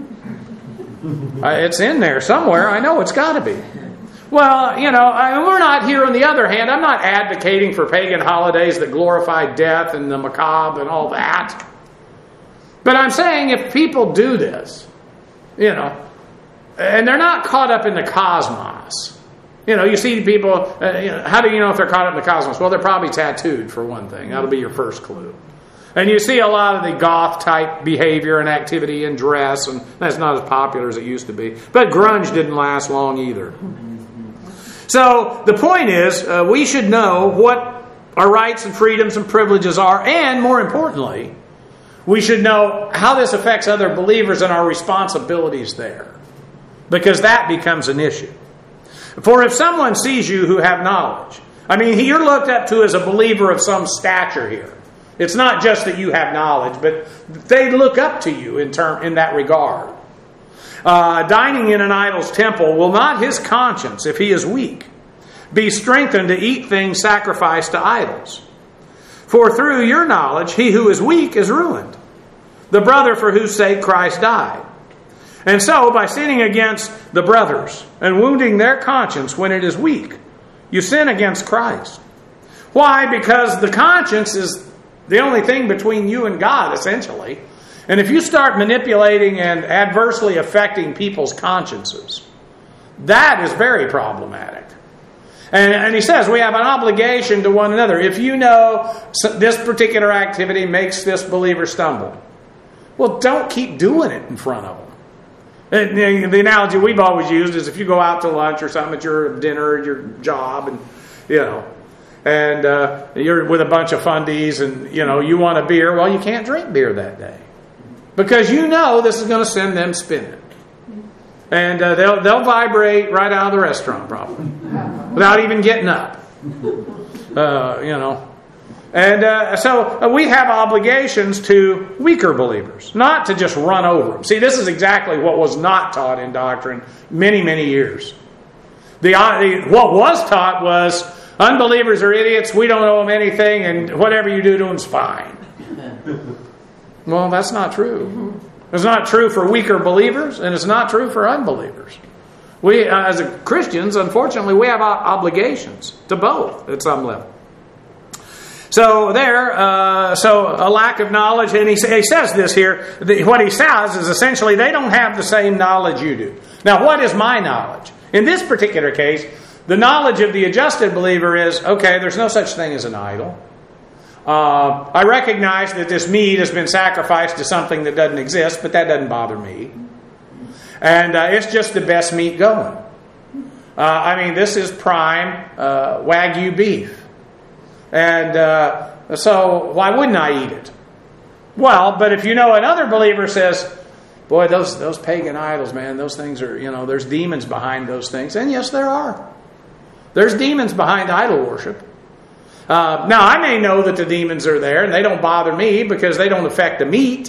Speaker 1: It's in there somewhere. I know it's got to be. Well, you know, I, we're not here on the other hand. I'm not advocating for pagan holidays that glorify death and the macabre and all that. But I'm saying if people do this, you know, and they're not caught up in the cosmos. You know, you see people, uh, you know, how do you know if they're caught up in the cosmos? Well, they're probably tattooed, for one thing. That'll be your first clue. And you see a lot of the goth-type behavior and activity and dress, and that's not as popular as it used to be. But grunge didn't last long either. So the point is, uh, we should know what our rights and freedoms and privileges are, and more importantly, we should know how this affects other believers and our responsibilities there. Because that becomes an issue. For if someone sees you who have knowledge, I mean, you're looked up to as a believer of some stature here. It's not just that you have knowledge, but they look up to you in term in that regard. Uh, dining in an idol's temple, will not his conscience, if he is weak, be strengthened to eat things sacrificed to idols? For through your knowledge, he who is weak is ruined, the brother for whose sake Christ died. And so, by sinning against the brothers and wounding their conscience when it is weak, you sin against Christ. Why? Because the conscience is the only thing between you and God, essentially. And if you start manipulating and adversely affecting people's consciences, that is very problematic. And, and he says we have an obligation to one another. If you know this particular activity makes this believer stumble, well, don't keep doing it in front of them. And the analogy we've always used is if you go out to lunch or something at your dinner, your job, and you know, and uh, you're with a bunch of fundies, and you know you want a beer. Well, you can't drink beer that day because you know this is going to send them spinning, and uh, they'll they'll vibrate right out of the restaurant probably without even getting up. Uh, you know. And uh, so we have obligations to weaker believers, not to just run over them. See, this is exactly what was not taught in doctrine many, many years. The, the what was taught was unbelievers are idiots, we don't owe them anything, and whatever you do to them is fine. Well, that's not true. It's not true for weaker believers, and it's not true for unbelievers. We, uh, as Christians, unfortunately, we have obligations to both at some level. So there, uh, so a lack of knowledge, and he, he says this here, the, what he says is essentially they don't have the same knowledge you do. Now, what is my knowledge? In this particular case, the knowledge of the adjusted believer is, okay, there's no such thing as an idol. Uh, I recognize that this meat has been sacrificed to something that doesn't exist, but that doesn't bother me. And uh, it's just the best meat going. Uh, I mean, this is prime uh, Wagyu beef. And uh, so why wouldn't I eat it? Well, but if you know another believer says, boy, those those pagan idols, man, those things are, you know, there's demons behind those things. And yes, there are. There's demons behind idol worship. Uh, now, I may know that the demons are there and they don't bother me because they don't affect the meat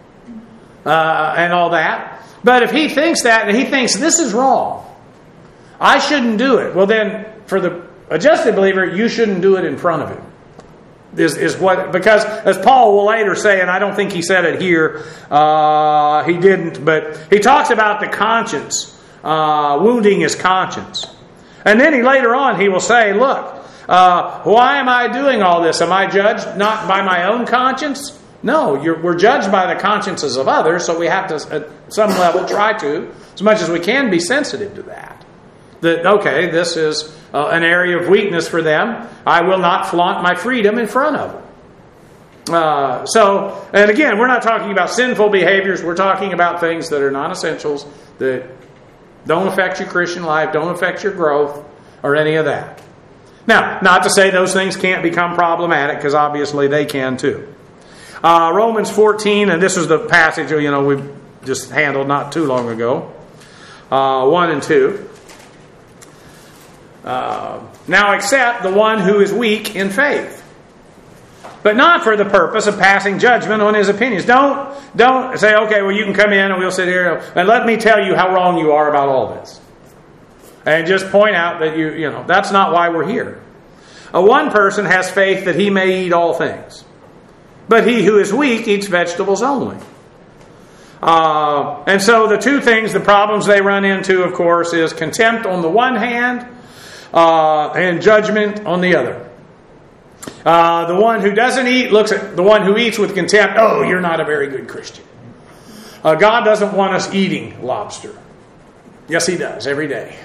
Speaker 1: uh, and all that. But if he thinks that and he thinks this is wrong, I shouldn't do it. Well, then for the adjusted believer, you shouldn't do it in front of him. Is, is what because as Paul will later say, and I don't think he said it here, uh, he didn't, but he talks about the conscience, uh, wounding his conscience. And then he later on he will say, look, uh, why am I doing all this? Am I judged not by my own conscience? No, you're, we're judged by the consciences of others, so we have to, at some level, try to, as much as we can, be sensitive to that. That, okay, this is uh, an area of weakness for them. I will not flaunt my freedom in front of them. Uh, so, and again, we're not talking about sinful behaviors. We're talking about things that are non-essentials, that don't affect your Christian life, don't affect your growth, or any of that. Now, not to say those things can't become problematic, because obviously they can too. Uh, Romans fourteen, and this is the passage you know we just handled not too long ago. Uh, one and two. Uh, now accept the one who is weak in faith, but not for the purpose of passing judgment on his opinions. Don't don't say, okay, well you can come in and we'll sit here and let me tell you how wrong you are about all this, and just point out that you you know that's not why we're here. A one person has faith that he may eat all things, but he who is weak eats vegetables only. Uh, and so the two things, the problems they run into, of course, is contempt on the one hand, uh, and judgment on the other. Uh, the one who doesn't eat looks at the one who eats with contempt. Oh, you're not a very good Christian. Uh, God doesn't want us eating lobster. Yes, He does, every day.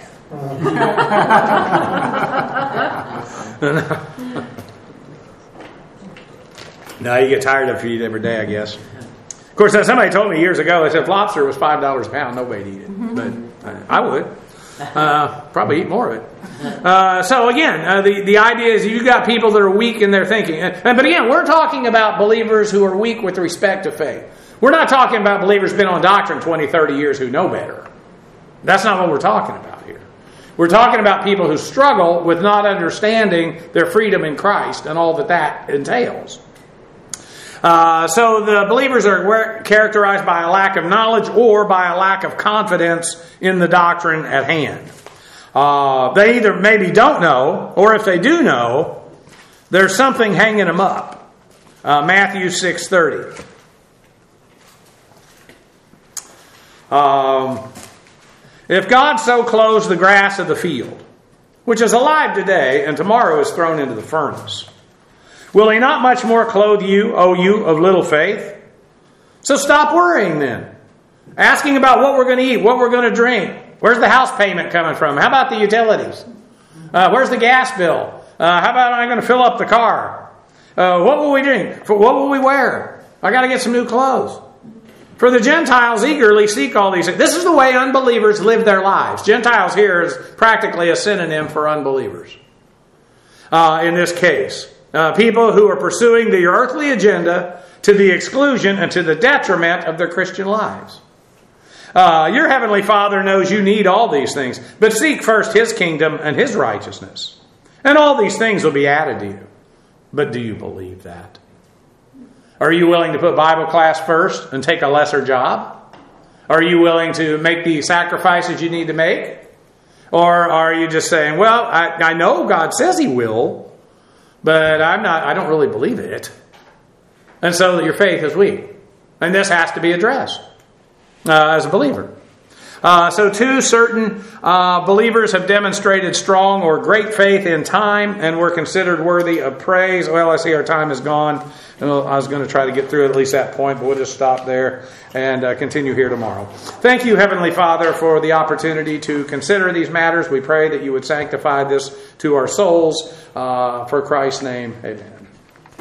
Speaker 1: No, you get tired of it eat every day, I guess. Of course, somebody told me years ago, they said if lobster was five dollars a pound, nobody'd eat it. But uh, I would. Uh, probably eat more of it. Uh, so again, uh, the, the idea is you've got people that are weak in their thinking. And, but again, we're talking about believers who are weak with respect to faith. We're not talking about believers who've been on doctrine twenty, thirty years who know better. That's not what we're talking about here. We're talking about people who struggle with not understanding their freedom in Christ and all that that entails. Uh, so the believers are characterized by a lack of knowledge or by a lack of confidence in the doctrine at hand. Uh, they either maybe don't know, or if they do know, there's something hanging them up. Uh, Matthew six thirty. Um, if God so clothes the grass of the field, which is alive today and tomorrow is thrown into the furnace, will He not much more clothe you, O you of little faith? So stop worrying then. Asking about what we're going to eat, what we're going to drink. Where's the house payment coming from? How about the utilities? Uh, where's the gas bill? Uh, how about I'm going to fill up the car? Uh, what will we drink? For what will we wear? I got to get some new clothes. For the Gentiles eagerly seek all these things. This is the way unbelievers live their lives. Gentiles here is practically a synonym for unbelievers. Uh, in this case. Uh, people who are pursuing the earthly agenda to the exclusion and to the detriment of their Christian lives. Uh, your Heavenly Father knows you need all these things, but seek first His kingdom and His righteousness, and all these things will be added to you. But do you believe that? Are you willing to put Bible class first and take a lesser job? Are you willing to make the sacrifices you need to make? Or are you just saying, well, I, I know God says He will, but I'm not, I don't really believe it. And so your faith is weak. And this has to be addressed uh, as a believer. Uh, so two certain uh, believers have demonstrated strong or great faith in time and were considered worthy of praise. Well, I see our time is gone. Well, I was going to try to get through at least that point, but we'll just stop there and uh, continue here tomorrow. Thank you, Heavenly Father, for the opportunity to consider these matters. We pray that you would sanctify this to our souls. Uh, for Christ's name, amen.